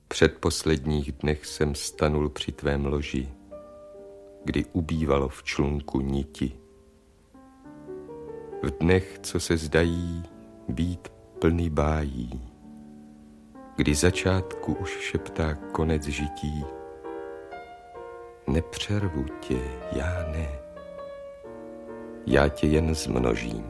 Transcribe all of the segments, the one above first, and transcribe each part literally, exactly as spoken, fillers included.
předposledních dnech jsem stanul při tvém loži, kdy ubývalo v člunku niti. V dnech, co se zdají být plný bájí, kdy začátku už šeptá konec žití. Nepřervu tě, já ne, já tě jen zmnožím.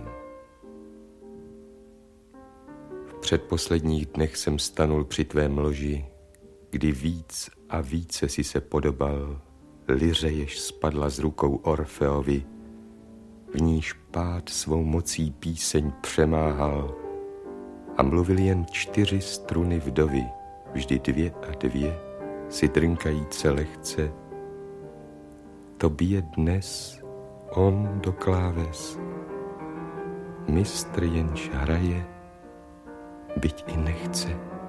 V předposledních dnech jsem stanul při tvém loži, kdy víc a více si se podobal liře, jež spadla z rukou Orfeovi, v níž pád svou mocí píseň přemáhal a mluvil jen čtyři struny vdovy, vždy dvě a dvě, si drnkajíce lehce. To bije dnes on do kláves, mistr jenž hraje, byť i nechce.